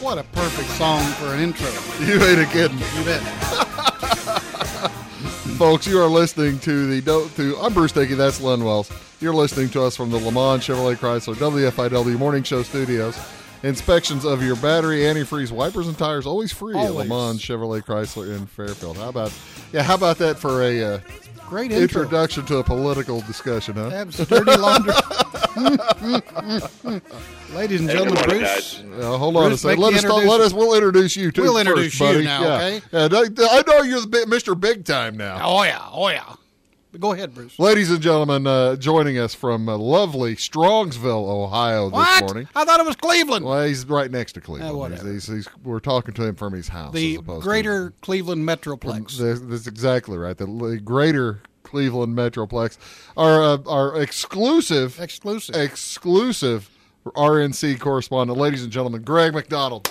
What a perfect song for an intro. You ain't kidding. You bet. Folks, you are listening to I'm Bruce Dickey, that's Len Wells. You're listening to us from the Le Mans Chevrolet Chrysler WFIW Morning Show Studios. Inspections of your battery, antifreeze, wipers, and tires always free at Le Mans Chevrolet Chrysler in Fairfield. How about that for a great introduction to a political discussion, huh? Dirty laundry. Ladies and gentlemen, Bruce. Hold on a second. We'll introduce you too. We'll introduce buddy. you now, okay? Yeah, I know you're Mr. Big Time now. Oh yeah. Go ahead, Bruce. Ladies and gentlemen, joining us from lovely Strongsville, Ohio this morning. I thought it was Cleveland. Well, he's right next to Cleveland. Whatever. We're talking to him from his house. The greater Cleveland Metroplex. That's exactly right. The greater Cleveland Metroplex. Our exclusive RNC correspondent, ladies and gentlemen, Greg McDonald.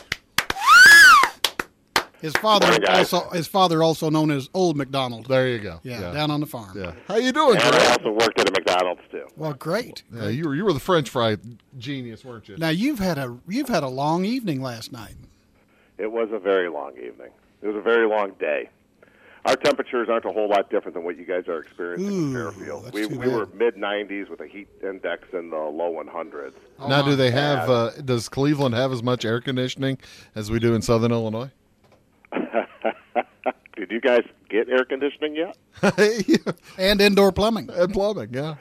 His father also known as Old McDonald. There you go. Yeah, down on the farm. Yeah. How you doing, Greg? And I also worked at a McDonald's too. Well, great. Yeah, you were the French fry genius, weren't you? Now you've had a long evening last night. It was a very long evening. It was a very long day. Our temperatures aren't a whole lot different than what you guys are experiencing in Fairfield. We were mid-90s with a heat index in the low 100s. Now, do they have? Does Cleveland have as much air conditioning as we do in Southern Illinois? Did you guys get air conditioning yet? And indoor plumbing. And plumbing, yeah.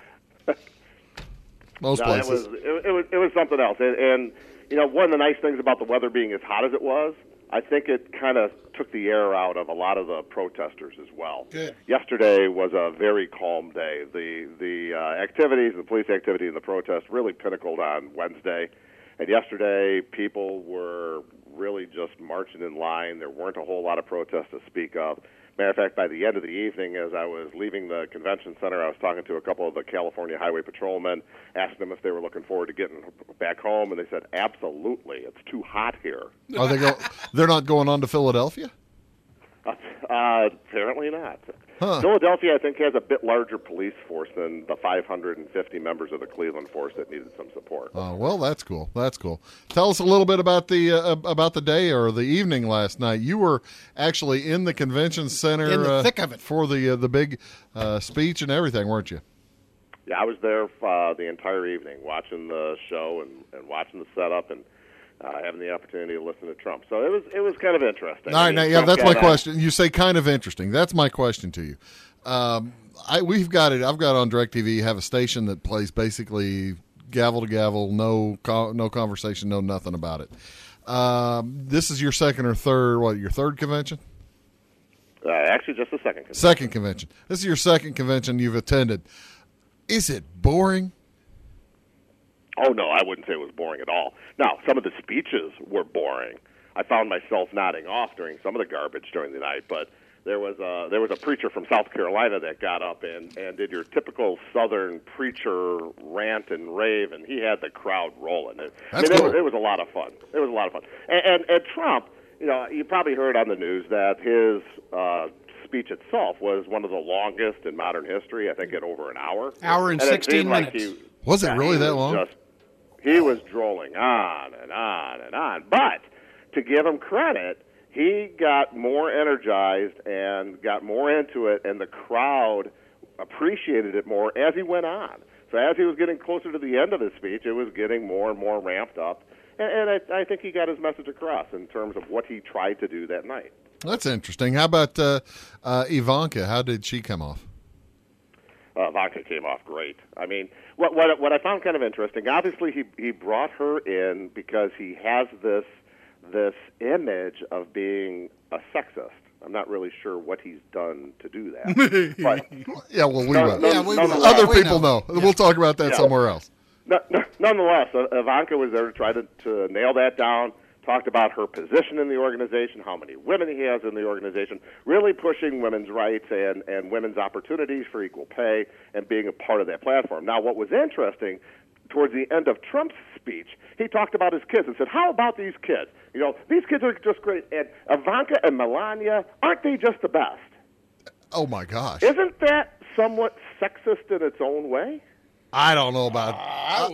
Most places. It was something else. And you know, one of the nice things about the weather being as hot as it was, I think it kind of took the air out of a lot of the protesters as well. Good. Yesterday was a very calm day. The activities, the police activity and the protest really pinnacled on Wednesday. And yesterday, people were really just marching in line. There weren't a whole lot of protests to speak of. Matter of fact, by the end of the evening, as I was leaving the convention center, I was talking to a couple of the California highway patrolmen, asking them if they were looking forward to getting back home, and they said, absolutely, it's too hot here. They're not going on to Philadelphia? Apparently not. Huh. Philadelphia, I think, has a bit larger police force than the 550 members of the Cleveland force that needed some support. Oh, well, that's cool. That's cool. Tell us a little bit about the day or the evening last night. You were actually in the convention center in the thick of it for the big speech and everything, weren't you? Yeah, I was there the entire evening, watching the show and watching the setup and having the opportunity to listen to Trump. So it was kind of interesting. All right, now, that's my question. You say kind of interesting. That's my question to you. I've got on DirecTV, you have a station that plays basically gavel to gavel, no conversation, no nothing about it. This is your second or third, your third convention? Actually, just the second convention. Second convention. This is your second convention you've attended. Is it boring? Oh, no, I wouldn't say it was boring at all. Now, some of the speeches were boring. I found myself nodding off during some of the garbage during the night, but there was a preacher from South Carolina that got up and did your typical Southern preacher rant and rave, and he had the crowd rolling. Cool. It was a lot of fun. It was a lot of fun. And Trump, you know, you probably heard on the news that his speech itself was one of the longest in modern history. I think at over an hour. Hour and 16 minutes. Was it really that long? He was drolling on and on and on. But to give him credit, he got more energized and got more into it, and the crowd appreciated it more as he went on. So as he was getting closer to the end of his speech, it was getting more and more ramped up. And I think he got his message across in terms of what he tried to do that night. That's interesting. How about Ivanka? How did she come off? Ivanka came off great. I mean, what I found kind of interesting, obviously he brought her in because he has this image of being a sexist. I'm not really sure what he's done to do that. But yeah, well, other people know. Yeah. We'll talk about that somewhere else. Nonetheless, Ivanka was there to try to nail that down, talked about her position in the organization, how many women he has in the organization, really pushing women's rights and women's opportunities for equal pay and being a part of that platform. Now, what was interesting, towards the end of Trump's speech, he talked about his kids and said, how about these kids? You know, these kids are just great. And Ivanka and Melania, aren't they just the best? Oh, my gosh. Isn't that somewhat sexist in its own way? I don't know about I would.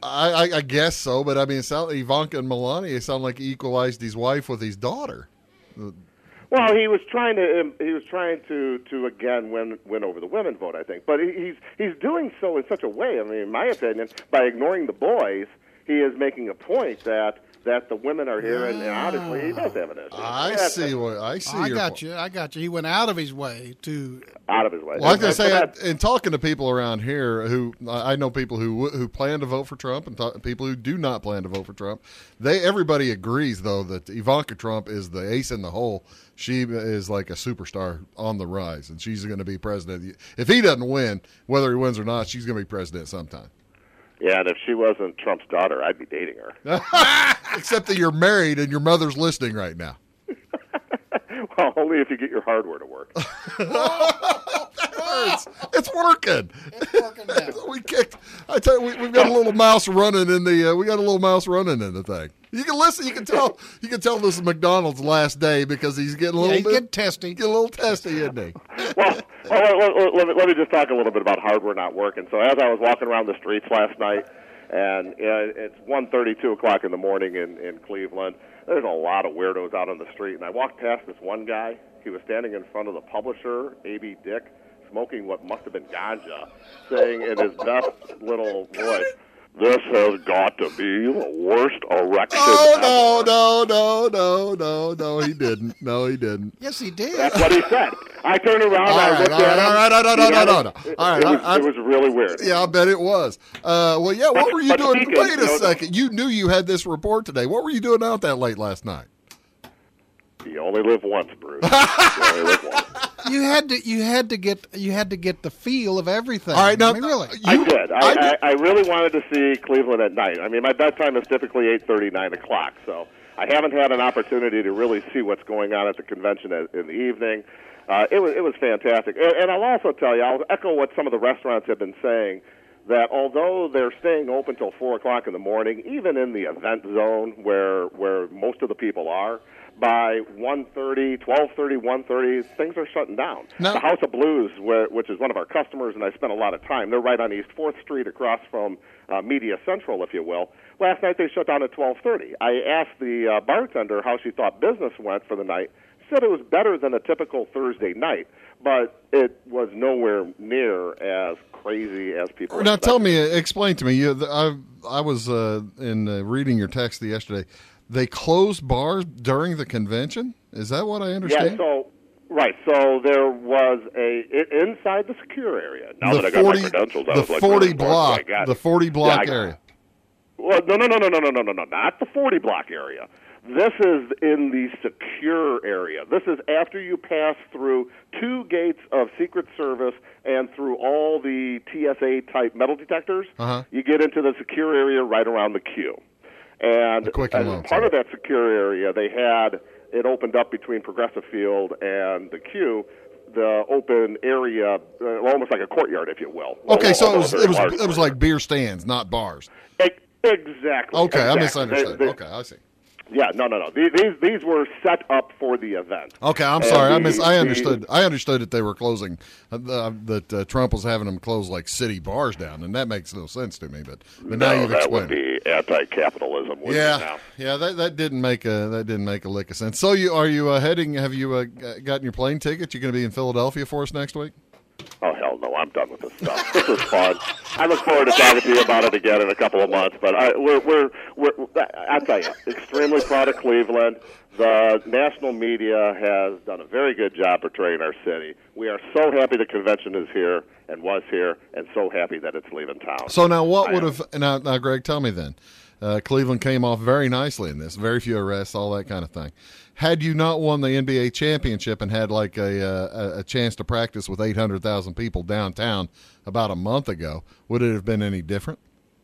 I guess so, but I mean, Ivanka and Melania sound like he equalized his wife with his daughter. Well, he was trying to again win over the women vote, I think. But he's doing so in such a way. I mean, in my opinion, by ignoring the boys, he is making a point that the women are here, and obviously he does have an issue. I see. I got you. He went out of his way to. Out of his way. Well, I was going to say, in talking to people around here who I know people who plan to vote for Trump and people who do not plan to vote for Trump, everybody agrees though that Ivanka Trump is the ace in the hole. She is like a superstar on the rise, and she's going to be president. If he doesn't win, whether he wins or not, she's going to be president sometime. Yeah, and if she wasn't Trump's daughter, I'd be dating her. Except that you're married and your mother's listening right now. Well, only if you get your hardware to work. That hurts. It's working. It's working now. We kicked. I tell you, we've got a little mouse running in the. We got a little mouse running in the thing. You can listen. You can tell. You can tell this is McDonald's last day because he's getting a little. He's getting testy. Getting a little testy, isn't he? Well, let me just talk a little bit about hardware not working. So as I was walking around the streets last night, and it's 1:30, 2 o'clock in the morning in Cleveland. There's a lot of weirdos out on the street, and I walked past this one guy. He was standing in front of the publisher, A.B. Dick, smoking what must have been ganja, saying in his best little voice, "This has got to be the worst election Oh, ever." no, he didn't. No, he didn't. Yes, he did. That's what he said. I turned around, I looked at him. It was really weird. Yeah, I bet it was. Well, yeah, what were you doing? speaking, Wait a second. You knew you had this report today. What were you doing out that late last night? You only live once, Bruce. You only live once. You had to get the feel of everything. All right, now, I mean, really. I did. I really wanted to see Cleveland at night. I mean, my bedtime is typically 8:30, 9 o'clock, so I haven't had an opportunity to really see what's going on at the convention in the evening. It was fantastic. And I'll also tell you, I'll echo what some of the restaurants have been saying, that although they're staying open till 4 o'clock in the morning, even in the event zone where most of the people are, by 1:30, 12:30, 1:30, things are shutting down. No. The House of Blues, which is one of our customers, and I spent a lot of time, they're right on East 4th Street across from Media Central, if you will. Last night they shut down at 12:30. I asked the bartender how she thought business went for the night. She said it was better than a typical Thursday night, but it was nowhere near as crazy as people Now, expected. explain to me. I was in reading your text yesterday. They closed bars during the convention? Is that what I understand? Yeah, so there was inside the secure area. Now that I got my credentials, I was like, 40 block, the 40 block area. Well, no, not the 40 block area. This is in the secure area. This is after you pass through 2 gates of Secret Service and through all the TSA-type metal detectors. Uh-huh. You get into the secure area right around the queue. And as part of that secure area, they had it opened up between Progressive Field and the queue, the open area, almost like a courtyard, if you will. Okay, so it was like beer stands, not bars. Exactly. Okay, I exactly. misunderstood. Okay, I see. Yeah, no. These were set up for the event. Okay, I'm sorry. I understood. I understood that they were closing. That Trump was having them close like city bars down, and that makes no sense to me. But now you've explained. That would be anti-capitalism. Yeah. That didn't make a lick of sense. So are you heading? Have you gotten your plane ticket? You going to be in Philadelphia for us next week? Oh, hell no, I'm done with this stuff. This was fun. I look forward to talking to you about it again in a couple of months. But I'll tell you, extremely proud of Cleveland. The national media has done a very good job portraying our city. We are so happy the convention is here and was here, and so happy that it's leaving town. So now what would have, now Greg, tell me then, Cleveland came off very nicely in this, very few arrests, all that kind of thing. Had you not won the NBA championship and had like a chance to practice with 800,000 people downtown about a month ago, would it have been any different?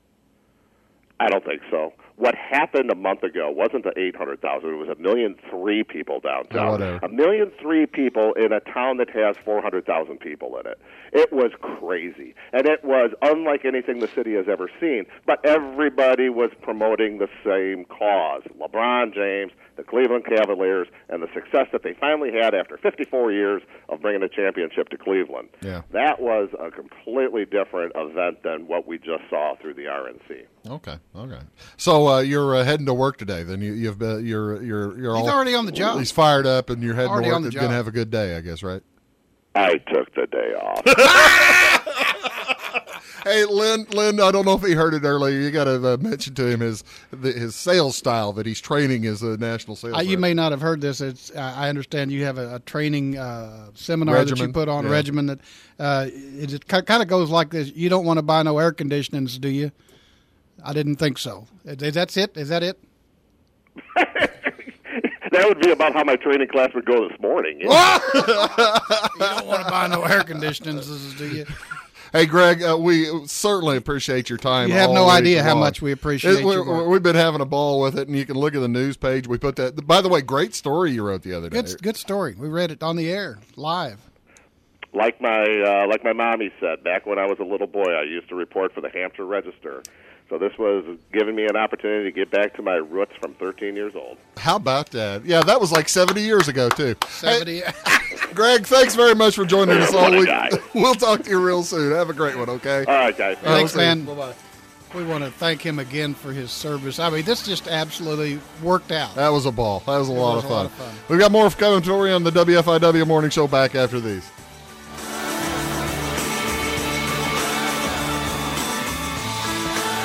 I don't think so. What happened a month ago wasn't the 800,000. It was 1,000,003 people downtown. Whatever. 1,000,003 people in a town that has 400,000 people in it. It was crazy. And it was unlike anything the city has ever seen. But everybody was promoting the same cause. LeBron James, the Cleveland Cavaliers and the success that they finally had after 54 years of bringing a championship to Cleveland. Yeah. That was a completely different event than what we just saw through the RNC. Okay. So you're heading to work today. Then you've been, you're He's already on the job. He's fired up, and you're heading Already to on work. the Going to job. have a good day, I guess, right? I took the day off. Hey, Lynn, I don't know if he heard it earlier. You got to mention to him his sales style that he's training as a national sales You rep. may not have heard this. I understand you have a training seminar that you Regimen, put on, yeah. regimen that it kind of goes like this. You don't want to buy no air conditionings, do you? I didn't think so. That's it? Is that it? That would be about how my training class would go this morning. You don't want to buy no air conditionings, do you? Hey, Greg, we certainly appreciate your time. You have all no week idea how long. much we appreciate your work. We've been having a ball with it, and you can look at the news page. We put that. By the way, great story you wrote the other day. Good story. We read it on the air, live. Like my mommy said, back when I was a little boy, I used to report for the Hampshire Register. So this was giving me an opportunity to get back to my roots from 13 years old. How about that? Yeah, that was like 70 years ago, too. 70. Hey, Greg, thanks very much for joining us all What a week. guy. We'll talk to you real soon. Have a great one, okay? All right, guys. Thanks, we'll see you. man. Bye-bye. We want to thank him again for his service. I mean, this just absolutely worked out. That was a ball. That was a lot of was a lot fun. of fun. We've got more coming for you on the WFIW Morning Show back after these.